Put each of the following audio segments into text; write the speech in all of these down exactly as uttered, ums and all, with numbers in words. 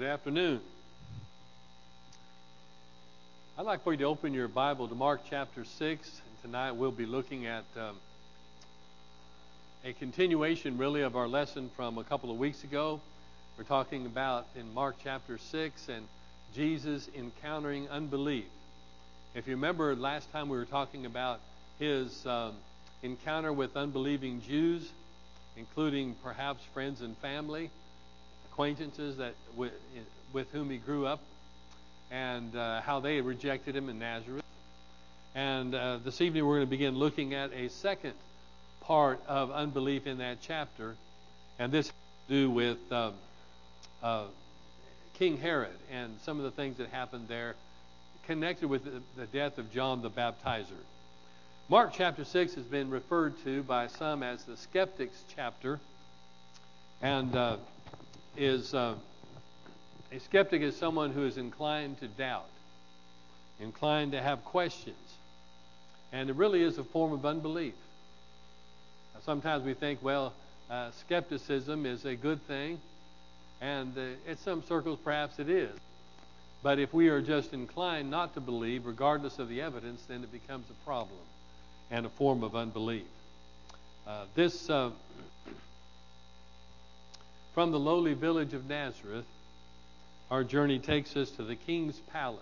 afternoon. I'd like for you to open your Bible to Mark chapter six. And tonight we'll be looking at um, a continuation, really, of our lesson from a couple of weeks ago. We're talking about in Mark chapter six and Jesus encountering unbelief. If you remember, last time we were talking about his um, encounter with unbelieving Jews, including perhaps friends and family, acquaintances that with, with whom he grew up, and uh, how they rejected him in Nazareth. And uh, this evening we're going to begin looking at a second part of unbelief in that chapter, and this has to do with um, uh, King Herod and some of the things that happened there connected with the, the death of John the Baptizer. Mark chapter six has been referred to by some as the skeptics chapter, and uh, is uh, a skeptic is someone who is inclined to doubt, inclined to have questions, and it really is a form of unbelief. Now, sometimes we think, well, uh, skepticism is a good thing, and uh, in some circles perhaps it is. But if we are just inclined not to believe, regardless of the evidence, then it becomes a problem and a form of unbelief. Uh, this, uh, from the lowly village of Nazareth, our journey takes us to the king's palace.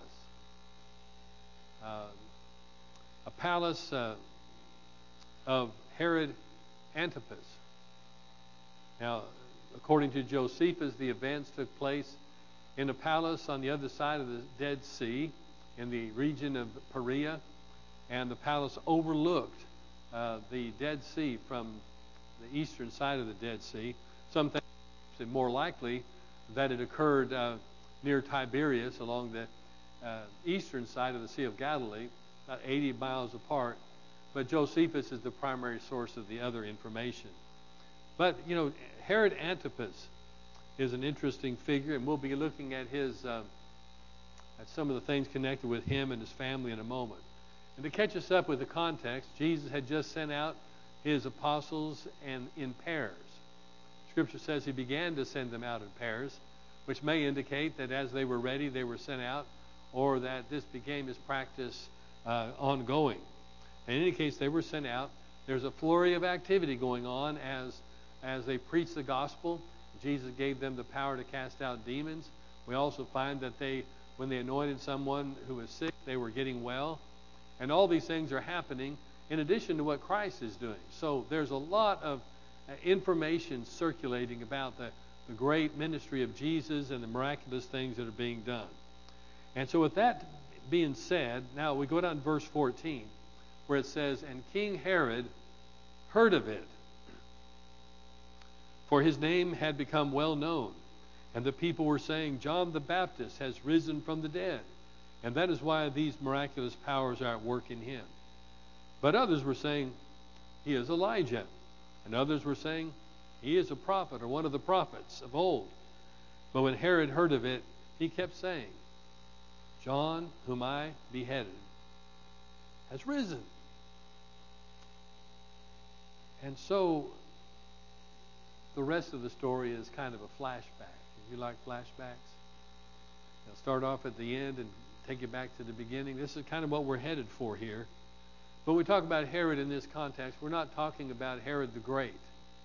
Uh, a palace uh, of Herod Antipas. Now, according to Josephus, the events took place in a palace on the other side of the Dead Sea, in the region of Perea, and the palace overlooked uh, the Dead Sea from the eastern side of the Dead Sea. Some think it's more likely that it occurred uh, near Tiberias along the uh, eastern side of the Sea of Galilee, about eighty miles apart. But Josephus is the primary source of the other information. But, you know, Herod Antipas is an interesting figure, and we'll be looking at his uh, at some of the things connected with him and his family in a moment. And to catch us up with the context, Jesus had just sent out his apostles and in pairs. Scripture says he began to send them out in pairs, which may indicate that as they were ready, they were sent out, or that this became his practice uh, ongoing. In any case, they were sent out. There's a flurry of activity going on as, as they preached the gospel. Jesus gave them the power to cast out demons. We also find that they, when they anointed someone who was sick, they were getting well. And all these things are happening in addition to what Christ is doing. So there's a lot of uh, information circulating about the, the great ministry of Jesus and the miraculous things that are being done. And so with that being said, now we go down to verse fourteen, where it says, "And King Herod heard of it, for his name had become well known, and the people were saying, John the Baptist has risen from the dead, and that is why these miraculous powers are at work in him. But others were saying, he is Elijah, and others were saying, he is a prophet, or one of the prophets of old. But when Herod heard of it, he kept saying, John, whom I beheaded, has risen." And so the rest of the story is kind of a flashback. You like flashbacks? They'll start off at the end and take you back to the beginning. This is kind of what we're headed for here. But when we talk about Herod in this context, we're not talking about Herod the Great.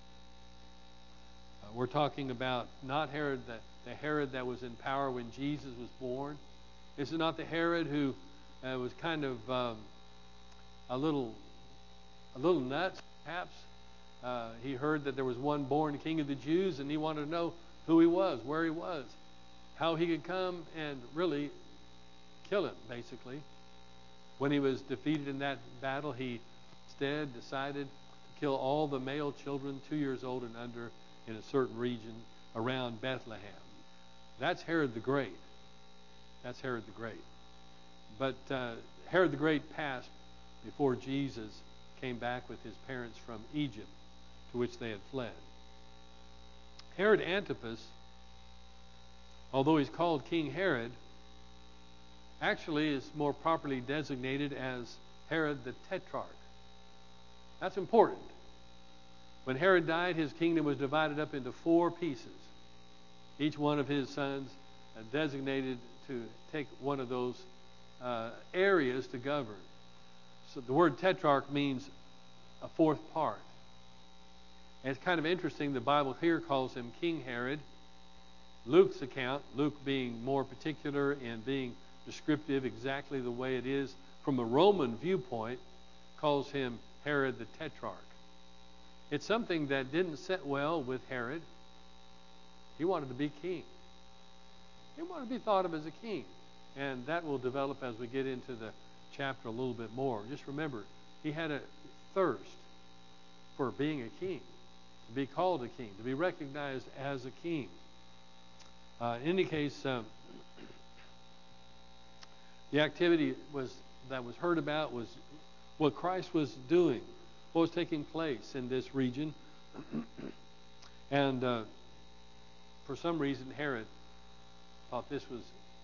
Uh, we're talking about not Herod, the, the Herod that was in power when Jesus was born. This is not the Herod who uh, was kind of um, a little, a little nuts, perhaps. Uh, he heard that there was one born king of the Jews, and he wanted to know who he was, where he was, how he could come and really kill him, basically. When he was defeated in that battle, he instead decided to kill all the male children two years old and under in a certain region around Bethlehem. That's Herod the Great. That's Herod the Great. But uh, Herod the Great passed before Jesus came back with his parents from Egypt, to which they had fled. Herod Antipas, although he's called King Herod, actually is more properly designated as Herod the Tetrarch. That's important. When Herod died, his kingdom was divided up into four pieces. Each one of his sons designated to take one of those uh, areas to govern. So the word tetrarch means a fourth part. And it's kind of interesting, the Bible here calls him King Herod. Luke's account, Luke being more particular in being descriptive exactly the way it is from a Roman viewpoint, calls him Herod the Tetrarch. It's something that didn't sit well with Herod. He wanted to be king. He wanted to be thought of as a king. And that will develop as we get into the chapter a little bit more. Just remember, he had a thirst for being a king, to be called a king, to be recognized as a king. Uh, in any case, um, the activity was that was heard about was what Christ was doing, what was taking place in this region. and uh, for some reason, Herod thought this was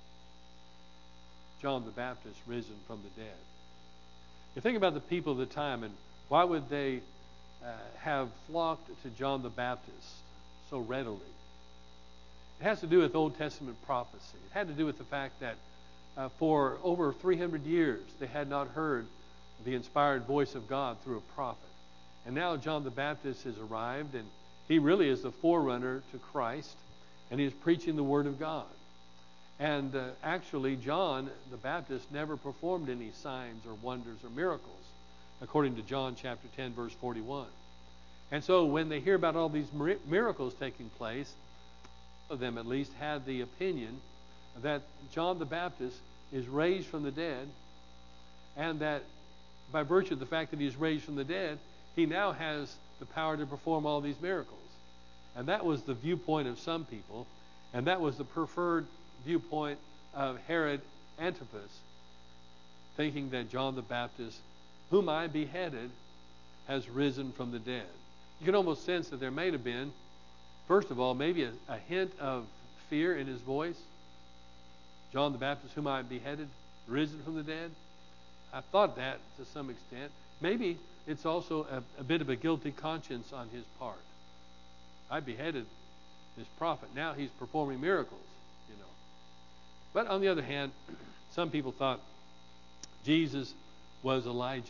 John the Baptist risen from the dead. You think about the people of the time, and why would they uh, have flocked to John the Baptist so readily? It has to do with Old Testament prophecy. It had to do with the fact that uh, for over three hundred years they had not heard the inspired voice of God through a prophet. And now John the Baptist has arrived, and he really is the forerunner to Christ, and he is preaching the Word of God. And uh, actually, John the Baptist never performed any signs or wonders or miracles, according to John chapter ten, verse forty-one. And so when they hear about all these miracles taking place, of them at least had the opinion that John the Baptist is raised from the dead, and that by virtue of the fact that he is raised from the dead, he now has the power to perform all these miracles. And that was the viewpoint of some people, and that was the preferred viewpoint of Herod Antipas, thinking that John the Baptist, whom I beheaded, has risen from the dead. You can almost sense that there may have been, first of all, maybe a, a hint of fear in his voice. John the Baptist, whom I beheaded, risen from the dead. I thought that to some extent. Maybe it's also a, a bit of a guilty conscience on his part. I beheaded this prophet. Now he's performing miracles, you know. But on the other hand, some people thought Jesus was Elijah.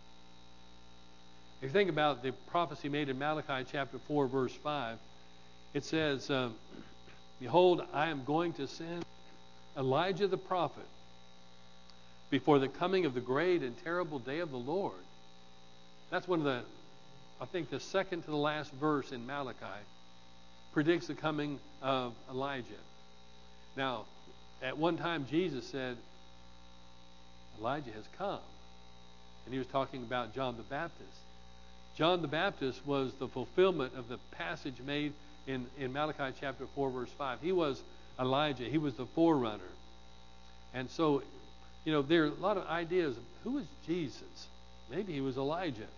If you think about the prophecy made in Malachi chapter four, verse five, it says, um, behold, I am going to send Elijah the prophet before the coming of the great and terrible day of the Lord. That's one of the, I think the second to the last verse in Malachi predicts the coming of Elijah. Now, at one time Jesus said, Elijah has come. And he was talking about John the Baptist. John the Baptist was the fulfillment of the passage made in, in Malachi chapter four, verse five. He was Elijah. He was the forerunner. And so, you know, there are a lot of ideas. Who was Jesus? Maybe he was Elijah.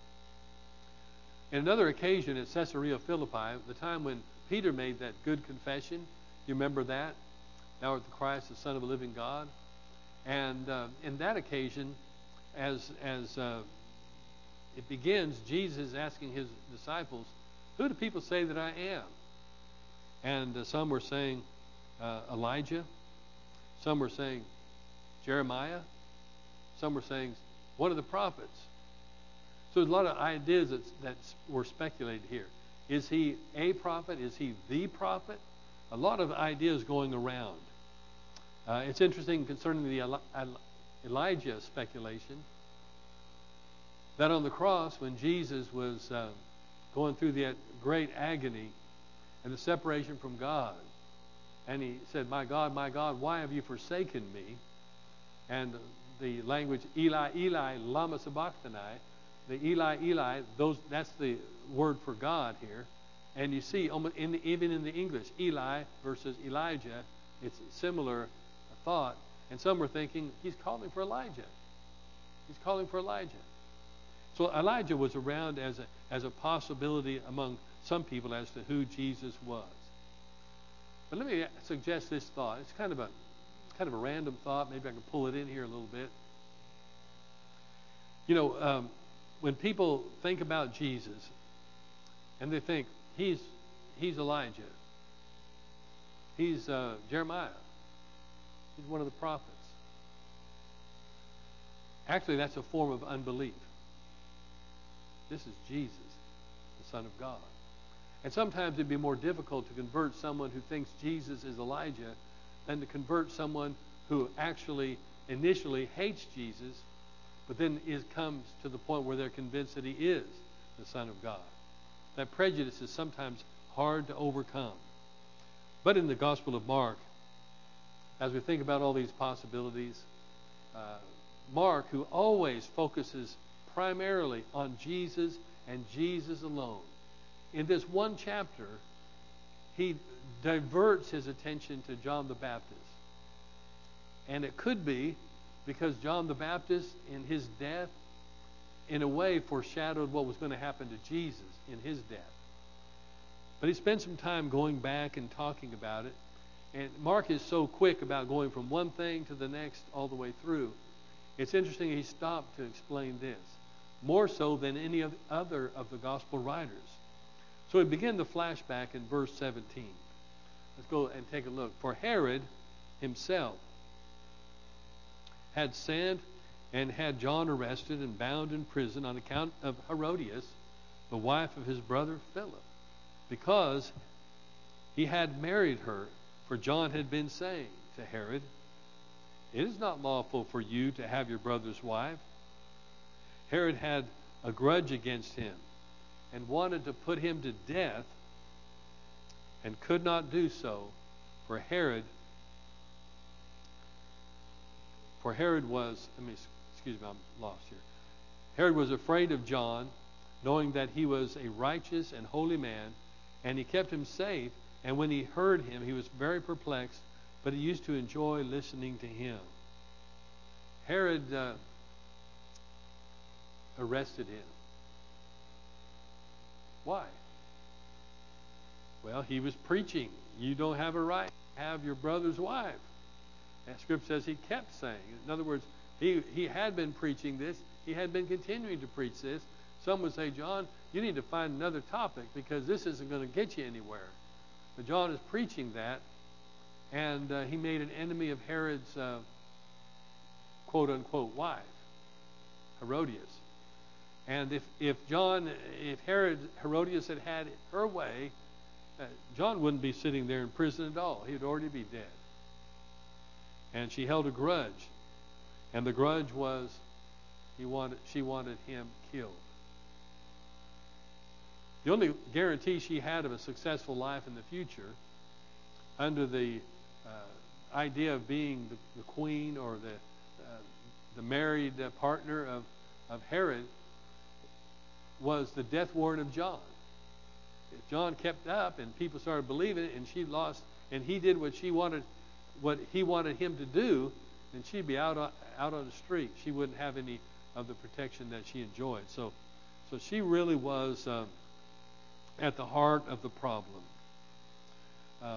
In another occasion at Caesarea Philippi, the time when Peter made that good confession, you remember that? Thou art the Christ, the Son of a living God. And uh, in that occasion, as as uh, it begins, Jesus is asking his disciples, who do people say that I am? And uh, some were saying uh, Elijah. Some were saying Jeremiah. Some were saying one of the prophets. So there's a lot of ideas that, that were speculated here. Is he a prophet? Is he the prophet? A lot of ideas going around. Uh, it's interesting concerning the Eli- Elijah speculation that on the cross, when Jesus was uh, going through that great agony and the separation from God, and he said, my God, my God, why have you forsaken me? And the language, Eli, Eli, lama sabachthani, the Eli, Eli, those, that's the word for God here. And you see, in the, even in the English, Eli versus Elijah, it's a similar thought. And some were thinking, he's calling for Elijah. He's calling for Elijah. So Elijah was around as a, as a possibility among some people as to who Jesus was. But let me suggest this thought. It's kind of a kind of a random thought. Maybe I can pull it in here a little bit. You know, um, when people think about Jesus and they think he's he's Elijah, He's uh, Jeremiah. He's one of the prophets. Actually, that's a form of unbelief. This is Jesus, the Son of God. And sometimes it'd be more difficult to convert someone who thinks Jesus is Elijah than to convert someone who actually initially hates Jesus, but then is, comes to the point where they're convinced that he is the Son of God. That prejudice is sometimes hard to overcome. But in the Gospel of Mark, as we think about all these possibilities, uh, Mark, who always focuses primarily on Jesus and Jesus alone, in this one chapter, he diverts his attention to John the Baptist. And it could be because John the Baptist, in his death, in a way foreshadowed what was going to happen to Jesus in his death. But he spent some time going back and talking about it. And Mark is so quick about going from one thing to the next all the way through. It's interesting he stopped to explain this, more so than any of the other of the gospel writers. So we begin the flashback in verse seventeen. Let's go and take a look. For Herod himself had sent and had John arrested and bound in prison on account of Herodias, the wife of his brother Philip, because he had married her. For John had been saying to Herod, "It is not lawful for you to have your brother's wife." Herod had a grudge against him and wanted to put him to death, and could not do so, for Herod for Herod was, let me, excuse me, I'm lost here. Herod was afraid of John, knowing that he was a righteous and holy man, and he kept him safe. And when he heard him, he was very perplexed, but he used to enjoy listening to him. Herod uh, arrested him. Why? Well, he was preaching, you don't have a right to have your brother's wife. And Scripture says he kept saying. In other words, he, he had been preaching this. He had been continuing to preach this. Some would say, John, you need to find another topic because this isn't going to get you anywhere. But John is preaching that, and uh, he made an enemy of Herod's uh, quote-unquote wife, Herodias. And if, if John, if Herod, Herodias had had her way, uh, John wouldn't be sitting there in prison at all. He would already be dead. And she held a grudge. And the grudge was he wanted, she wanted him killed. The only guarantee she had of a successful life in the future, under the uh, idea of being the, the queen or the uh, the married uh, partner of, of Herod, was the death warrant of John. If John kept up and people started believing it, and she lost, and he did what she wanted, what he wanted him to do, then she'd be out on, out on the street. She wouldn't have any of the protection that she enjoyed. So, so she really was um, at the heart of the problem. Uh,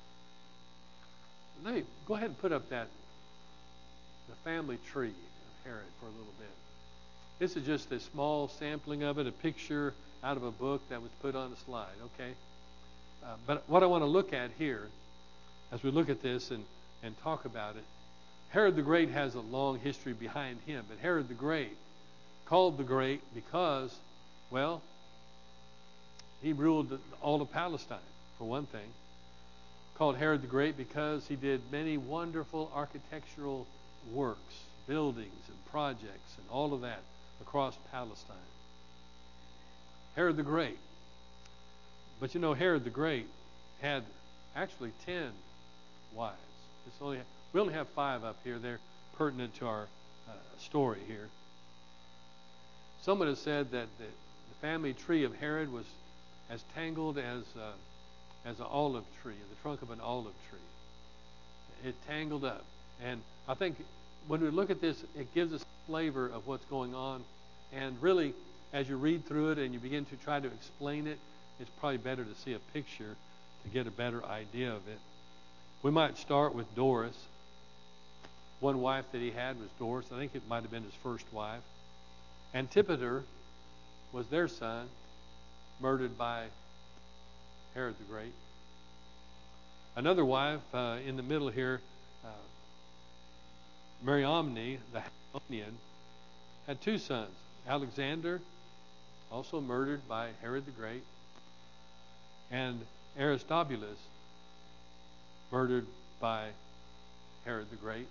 let me go ahead and put up that the family tree of Herod for a little bit. This is just a small sampling of it, a picture out of a book that was put on a slide, okay? Uh, but what I want to look at here, as we look at this and, and talk about it, Herod the Great has a long history behind him. But Herod the Great, called the Great because, well, he ruled all of Palestine, for one thing. Called Herod the Great because he did many wonderful architectural works, buildings and projects and all of that across Palestine. Herod the Great. But you know, Herod the Great had actually ten wives. It's only, we only have five up here. They're pertinent to our uh, story here. Someone has said that the, the family tree of Herod was as tangled as uh, as an olive tree, the trunk of an olive tree. It tangled up. And I think when we look at this, it gives us a flavor of what's going on. And really, as you read through it and you begin to try to explain it, it's probably better to see a picture to get a better idea of it. We might start with Doris. One wife that he had was Doris. I think it might have been his first wife. Antipater was their son, murdered by Herod the Great. Another wife uh, in the middle here, uh, Mariamne, the Hasmonean, had two sons. Alexander, also murdered by Herod the Great, and Aristobulus, murdered by Herod the Great.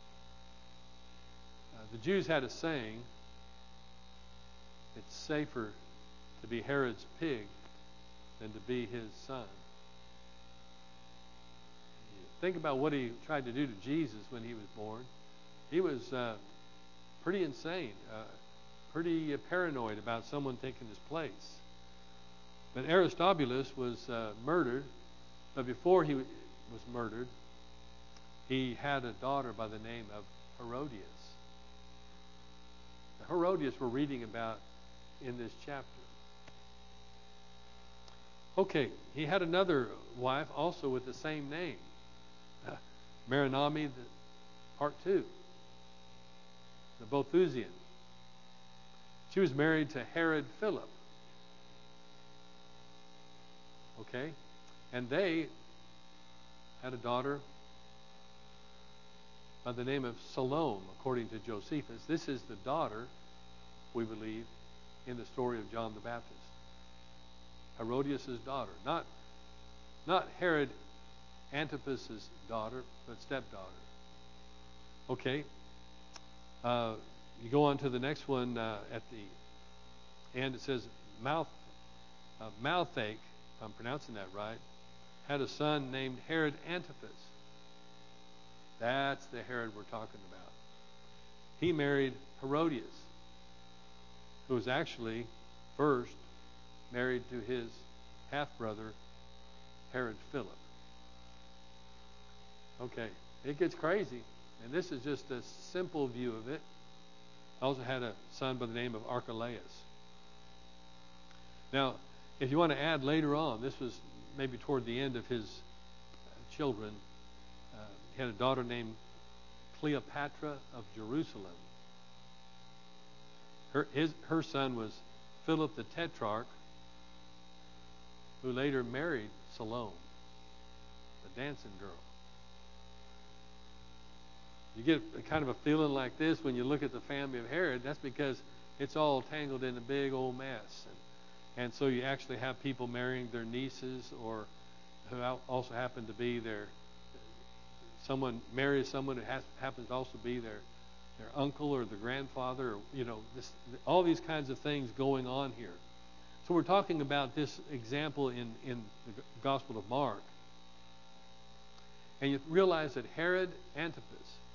Uh, the Jews had a saying, it's safer to be Herod's pig than to be his son. Think about what he tried to do to Jesus when he was born. He was uh, pretty insane, uh, pretty uh, paranoid about someone taking his place. But Aristobulus was uh, murdered, but before he was murdered, he had a daughter by the name of Herodias. The Herodias we're reading about in this chapter. Okay, he had another wife also with the same name, uh, Mariamne, part two, the Boethusian. She was married to Herod Philip. Okay, and they had a daughter by the name of Salome, according to Josephus. This is the daughter, we believe, in the story of John the Baptist. Herodias' daughter. Not, not Herod Antipas's daughter, but stepdaughter. Okay. Uh, you go on to the next one uh, at the end. It says, Mouth, uh, Malthake, if I'm pronouncing that right, had a son named Herod Antipas. That's the Herod we're talking about. He married Herodias, who was actually first married to his half-brother, Herod Philip. Okay, it gets crazy, and this is just a simple view of it. Also had a son by the name of Archelaus. Now, if you want to add later on, this was maybe toward the end of his uh, children, uh, he had a daughter named Cleopatra of Jerusalem. Her, his, her son was Philip the Tetrarch, who later married Salome, the dancing girl. You get a kind of a feeling like this when you look at the family of Herod. That's because it's all tangled in a big old mess. And, and so you actually have people marrying their nieces, or who also happen to be their, someone marries someone who has, happens to also be their, their uncle or the grandfather, or, you know, this, all these kinds of things going on here. So we're talking about this example in, in the Gospel of Mark. And you realize that Herod Antipas,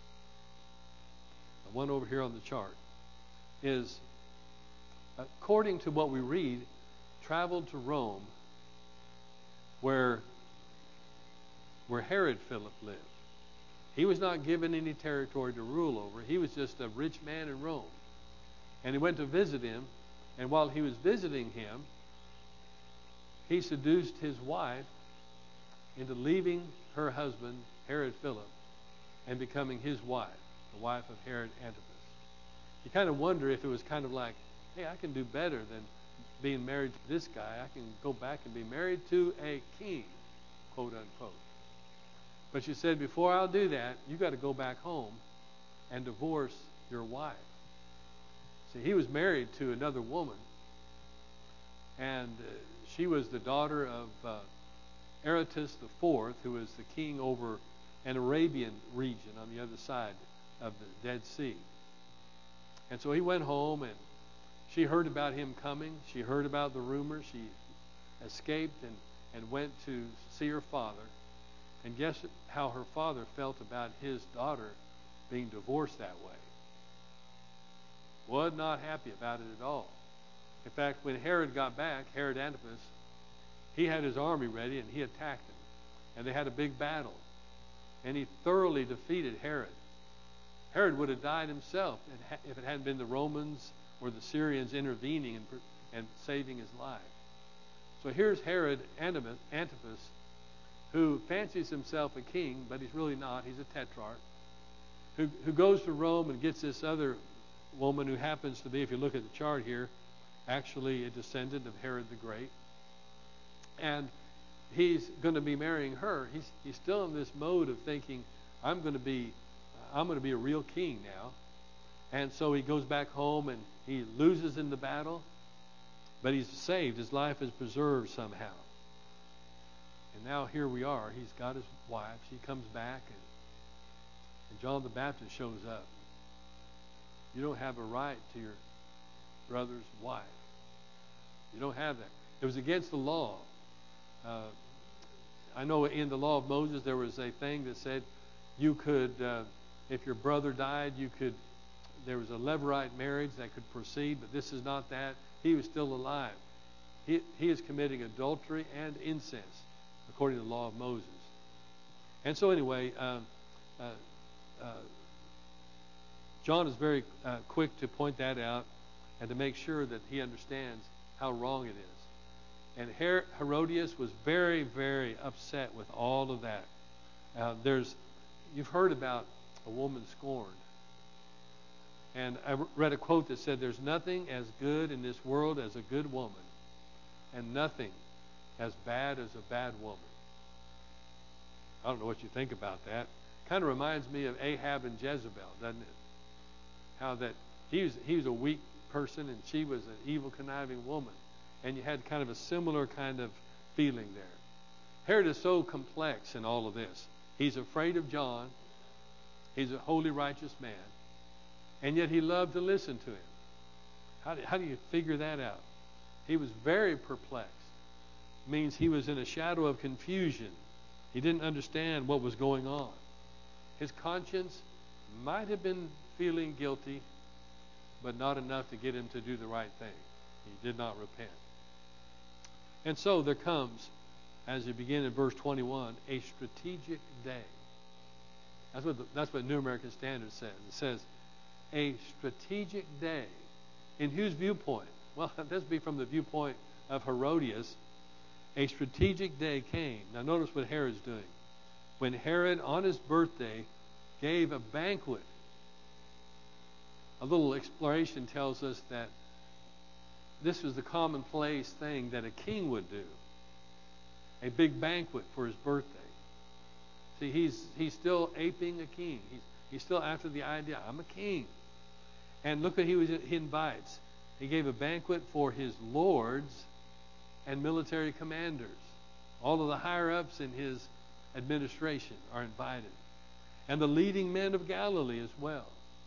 the one over here on the chart, is, according to what we read, traveled to Rome, where, where Herod Philip lived. He was not given any territory to rule over. He was just a rich man in Rome. And he went to visit him, and while he was visiting him, he seduced his wife into leaving her husband, Herod Philip, and becoming his wife, the wife of Herod Antipas. You kind of wonder if it was kind of like, hey, I can do better than being married to this guy. I can go back and be married to a king, quote unquote. But she said, before I'll do that, you got to go back home and divorce your wife. See, he was married to another woman, and uh, she was the daughter of uh, Aretas the Fourth, who was the king over an Arabian region on the other side of the Dead Sea. And so he went home, and she heard about him coming. She heard about the rumors. She escaped and, and went to see her father. And guess how her father felt about his daughter being divorced that way? Was not happy about it at all. In fact, when Herod got back, Herod Antipas, he had his army ready and he attacked him. And they had a big battle. And he thoroughly defeated Herod. Herod would have died himself if it hadn't been the Romans or the Syrians intervening and, and saving his life. So here's Herod Antipas, who fancies himself a king, but he's really not. He's a tetrarch, who, who goes to Rome and gets this other woman who happens to be, if you look at the chart here, actually a descendant of Herod the Great. And he's going to be marrying her, he's he's still in this mode of thinking, I'm going to be I'm going to be a real king now. And so he goes back home and he loses in the battle, but he's saved. His life is preserved somehow. And now here we are. He's got his wife. She comes back, and, and John the Baptist shows up. You don't have a right to your brother's wife. You don't have that. It was against the law. Uh, I know in the law of Moses there was a thing that said you could, uh, if your brother died, you could, there was a levirate marriage that could proceed, but this is not that. He was still alive. He, he is committing adultery and incest, according to the law of Moses. And so anyway, uh, uh, uh, John is very uh, quick to point that out and to make sure that he understands how wrong it is. And Her- Herodias was very, very upset with all of that. Uh, there's, you've heard about a woman scorned. And I read a quote that said, there's nothing as good in this world as a good woman, and nothing as bad as a bad woman. I don't know what you think about that. Kind of reminds me of Ahab and Jezebel, doesn't it? How that he was, he was a weak person and she was an evil, conniving woman. And you had kind of a similar kind of feeling there. Herod is so complex in all of this. He's afraid of John. He's a holy, righteous man. And yet he loved to listen to him. How do, how do you figure that out? He was very perplexed. It means he was in a shadow of confusion. He didn't understand what was going on. His conscience might have been feeling guilty, but not enough to get him to do the right thing. He did not repent. And so there comes, as you begin in verse twenty-one, a strategic day. That's what the, that's what New American Standard says. It says, a strategic day. In whose viewpoint? Well, this would be from the viewpoint of Herodias. A strategic day came. Now notice what Herod's doing. When Herod, on his birthday, gave a banquet, a little exploration tells us that this was the commonplace thing that a king would do. A big banquet for his birthday. See, he's he's still aping a king. He's he's still after the idea, I'm a king. And look what he was he invites. He gave a banquet for his lords and military commanders. All of the higher-ups in his administration are invited. And the leading men of Galilee as well.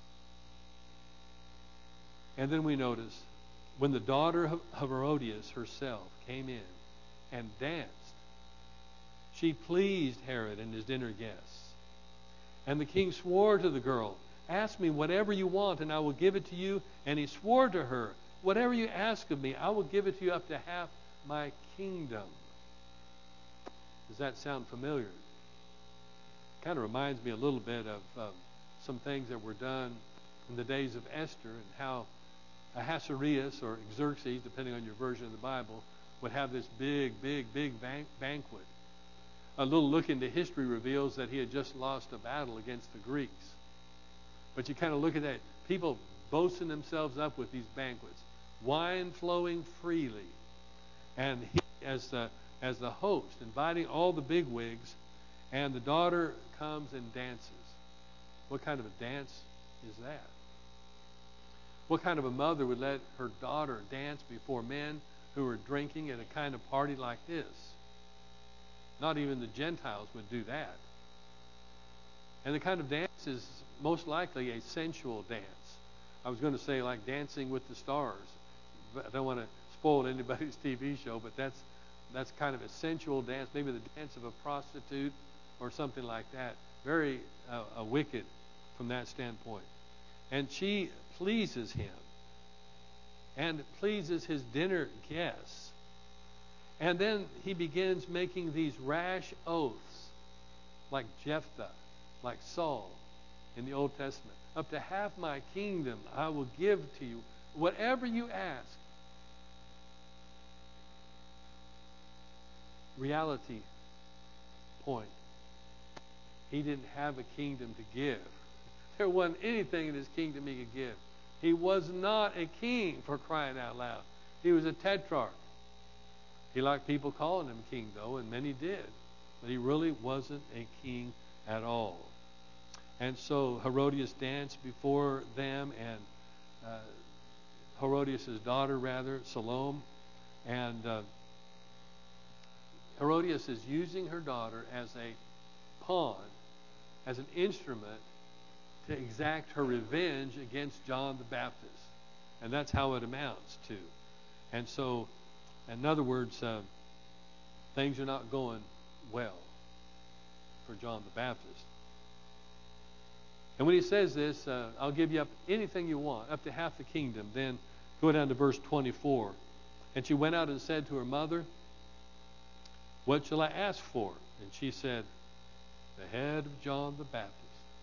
And then we notice, when the daughter of Herodias herself came in and danced, she pleased Herod and his dinner guests. And the king swore to the girl, ask me whatever you want and I will give it to you. And he swore to her, whatever you ask of me, I will give it to you up to half my kingdom. Does that sound familiar? Kind of reminds me a little bit of um, some things that were done in the days of Esther, and how Ahasuerus or Xerxes, depending on your version of the Bible, would have this big, big, big ban- banquet. A little look into history reveals that he had just lost a battle against the Greeks. But you kind of look at that, people boasting themselves up with these banquets, wine flowing freely, and he, as the as the host, inviting all the bigwigs, and the daughter comes and dances. What kind of a dance is that? What kind of a mother would let her daughter dance before men who are drinking at a kind of party like this? Not even the Gentiles would do that. And the kind of dance is most likely a sensual dance. I was going to say like Dancing with the Stars. But I don't want to spoil anybody's T V show, but that's that's kind of a sensual dance, maybe the dance of a prostitute or something like that. Very uh, uh, wicked from that standpoint. And she pleases him and pleases his dinner guests. And then he begins making these rash oaths like Jephthah, like Saul in the Old Testament. Up to half my kingdom I will give to you, whatever you ask. Reality point. He didn't have a kingdom to give. There wasn't anything in his kingdom he could give. He was not a king, for crying out loud. He was a tetrarch. He liked people calling him king, though, and many did. But he really wasn't a king at all. And so Herodias danced before them, and uh, Herodias' daughter, rather, Salome. And uh, Herodias is using her daughter as a pawn, as an instrument to exact her revenge against John the Baptist. And that's how it amounts to. And so, in other words, uh, things are not going well for John the Baptist. And when he says this, uh, I'll give you up anything you want, up to half the kingdom. Then go down to verse twenty-four. And she went out and said to her mother, "What shall I ask for?" And she said, "The head of John the Baptist."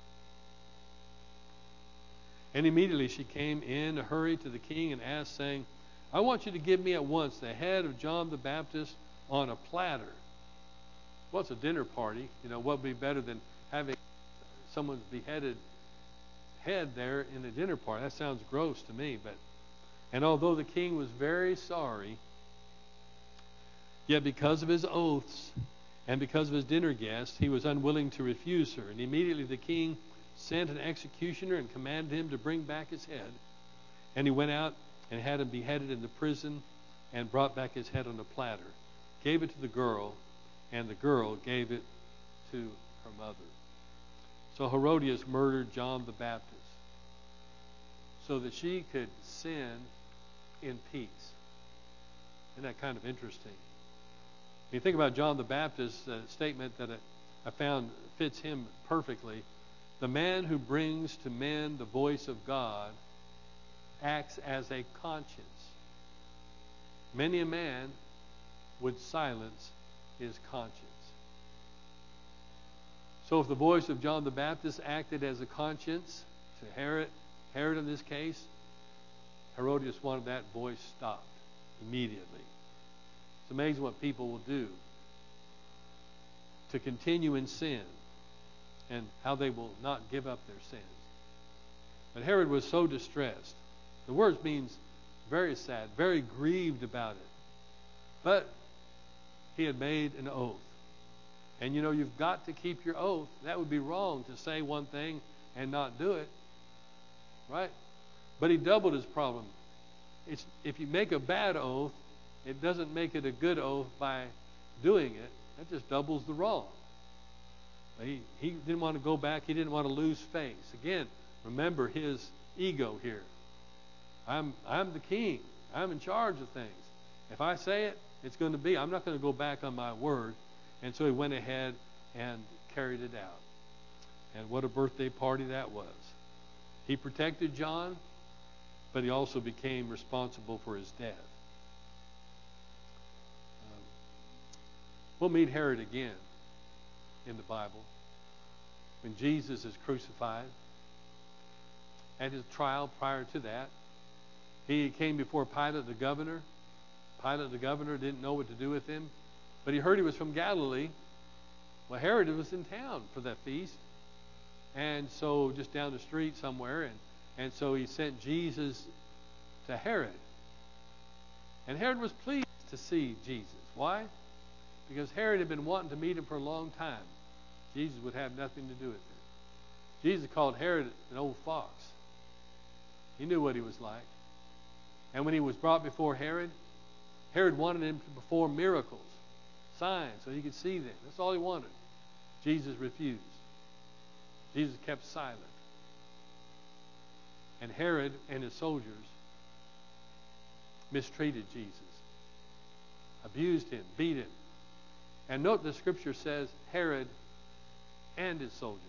And immediately she came in a hurry to the king and asked, saying, "I want you to give me at once the head of John the Baptist on a platter." Well, it's a dinner party. You know, what would be better than having someone's beheaded head there in a dinner party? That sounds gross to me. But and although the king was very sorry, yet because of his oaths and because of his dinner guests, he was unwilling to refuse her. And immediately the king sent an executioner and commanded him to bring back his head. And he went out and had him beheaded in the prison, and brought back his head on a platter, gave it to the girl, and the girl gave it to her mother. So Herodias murdered John the Baptist so that she could sin in peace. Isn't that kind of interesting? When you think about John the Baptist's uh, statement that I found fits him perfectly, the man who brings to men the voice of God acts as a conscience. Many a man would silence his conscience. So if the voice of John the Baptist acted as a conscience to Herod, Herod in this case, Herodias wanted that voice stopped immediately. It's amazing what people will do to continue in sin and how they will not give up their sins. But Herod was so distressed. The word means very sad, very grieved about it. But he had made an oath. And you know, you've got to keep your oath. That would be wrong to say one thing and not do it. Right? But he doubled his problem. It's, if you make a bad oath, it doesn't make it a good oath by doing it. That just doubles the wrong. He, he didn't want to go back. He didn't want to lose face. Again, remember his ego here. I'm, I'm the king. I'm in charge of things. If I say it, it's going to be. I'm not going to go back on my word. And so he went ahead and carried it out. And what a birthday party that was. He protected John, but he also became responsible for his death. Um, we'll meet Herod again in the Bible when Jesus is crucified. At his trial prior to that, he came before Pilate the governor. Pilate the governor didn't know what to do with him, but he heard he was from Galilee. Well, Herod was in town for that feast, and so just down the street somewhere, and, and so he sent Jesus to Herod. And Herod was pleased to see Jesus. Why? Because Herod had been wanting to meet him for a long time. Jesus would have nothing to do with it. Jesus called Herod an old fox. He knew what he was like. And when he was brought before Herod, Herod wanted him to perform miracles, signs, so he could see them. That's all he wanted. Jesus refused. Jesus kept silent. And Herod and his soldiers mistreated Jesus, abused him, beat him. And note the scripture says Herod and his soldiers.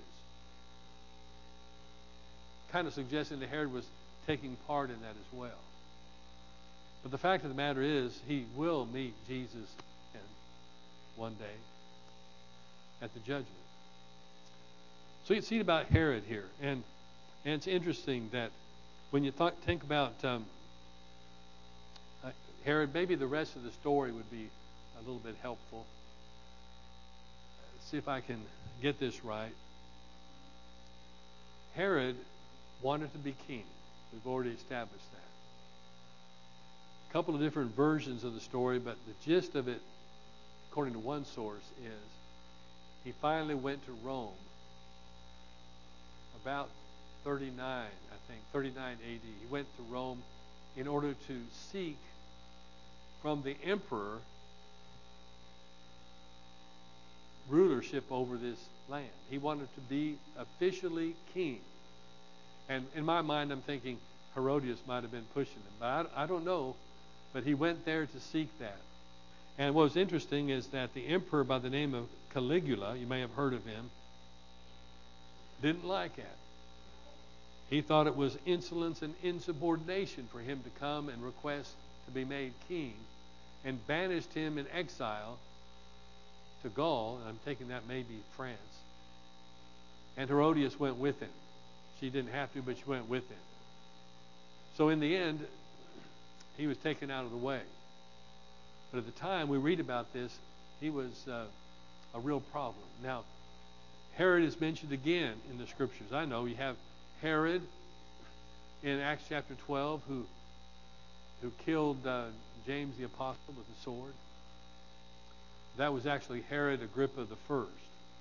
Kind of suggesting that Herod was taking part in that as well. But the fact of the matter is, he will meet Jesus again one day at the judgment. So you see about Herod here. And, and it's interesting that when you th- think about um, uh, Herod, maybe the rest of the story would be a little bit helpful. Let's see if I can get this right. Herod wanted to be king. We've already established that. a couple of different versions of the story, but the gist of it, according to one source, is he finally went to Rome about thirty-nine, I think, thirty-nine A D. He went to Rome in order to seek from the emperor rulership over this land. He wanted to be officially king. And in my mind, I'm thinking Herodias might have been pushing him. But I, I don't know. But he went there to seek that. And what was interesting is that the emperor by the name of Caligula, you may have heard of him, didn't like it. He thought it was insolence and insubordination for him to come and request to be made king, and banished him in exile to Gaul, and I'm thinking that may be France. And Herodias went with him. She didn't have to, but she went with him. So in the end, he was taken out of the way. But at the time we read about this, he was uh, a real problem. Now, Herod is mentioned again in the scriptures. I know you have Herod in Acts chapter twelve, who who killed uh, James the apostle with a sword. That was actually Herod Agrippa the first.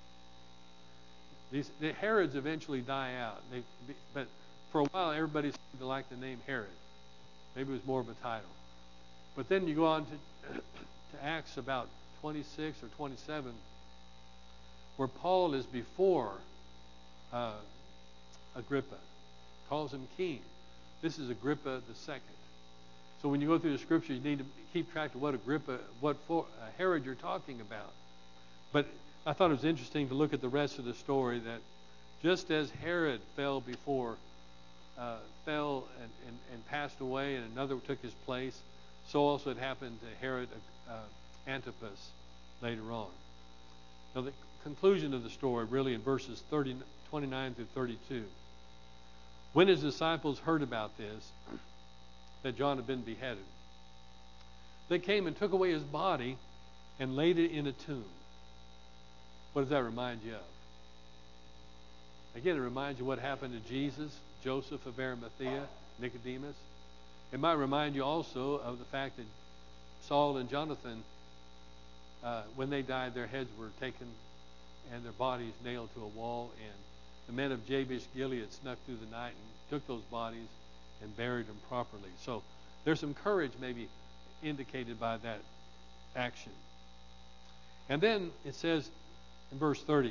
These the Herods eventually die out. They, but for a while, everybody seemed to like the name Herod. Maybe it was more of a title. But then you go on to, to Acts about twenty-six or twenty-seven, where Paul is before uh, Agrippa, calls him king. This is Agrippa the second. So when you go through the scripture, you need to keep track of what Agrippa, what for, uh, Herod you're talking about. But I thought it was interesting to look at the rest of the story, that just as Herod fell before, uh, fell and, and, and passed away, and another took his place, so also it happened to Herod uh, Antipas later on. Now the conclusion of the story really in verses thirty, twenty-nine through thirty-two. When his disciples heard about this, that John had been beheaded, they came and took away his body and laid it in a tomb. What does that remind you of? Again, it reminds you what happened to Jesus, Joseph of Arimathea, Nicodemus. It might remind you also of the fact that Saul and Jonathan, uh, when they died, their heads were taken and their bodies nailed to a wall, and the men of Jabesh Gilead snuck through the night and took those bodies and buried them properly. So there's some courage maybe indicated by that action. And then it says in verse thirty,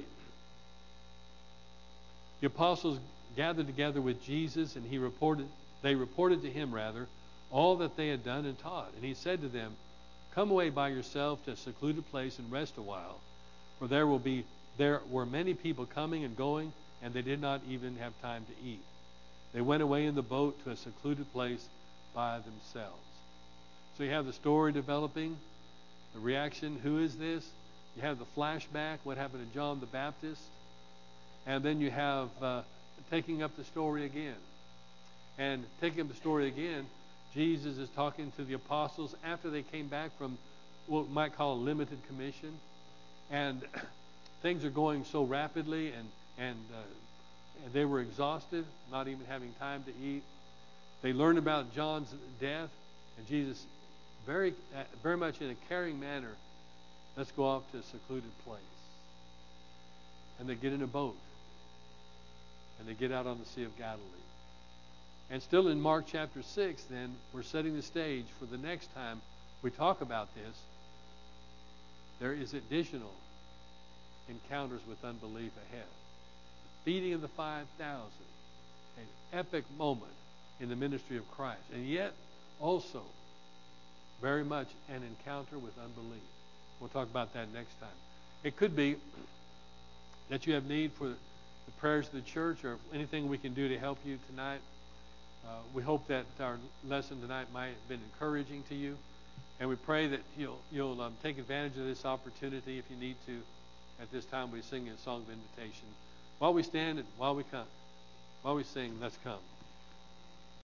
the apostles gathered together with Jesus, and he reported, they reported to him rather, all that they had done and taught. And he said to them, come away by yourself to a secluded place and rest a while, for there will be there were many people coming and going, and they did not even have time to eat. They went away in the boat to a secluded place by themselves. So you have the story developing, the reaction, who is this? You have the flashback, what happened to John the Baptist. And then you have uh, taking up the story again. And taking up the story again, Jesus is talking to the apostles after they came back from what we might call a limited commission. And things are going so rapidly, and, and, uh, and they were exhausted, not even having time to eat. They learned about John's death, and Jesus, very, uh, very much in a caring manner, let's go off to a secluded place. And they get in a boat, and they get out on the Sea of Galilee. And still in Mark chapter six, then, we're setting the stage for the next time we talk about this. There is additional encounters with unbelief ahead. The feeding of the five thousand, an epic moment in the ministry of Christ, and yet also very much an encounter with unbelief. We'll talk about that next time. It could be that you have need for the prayers of the church, or anything we can do to help you tonight. Uh, we hope that our lesson tonight might have been encouraging to you, and we pray that you'll, you'll um, take advantage of this opportunity if you need to. At this time, we sing a song of invitation. While we stand and while we come, while we sing, let's come.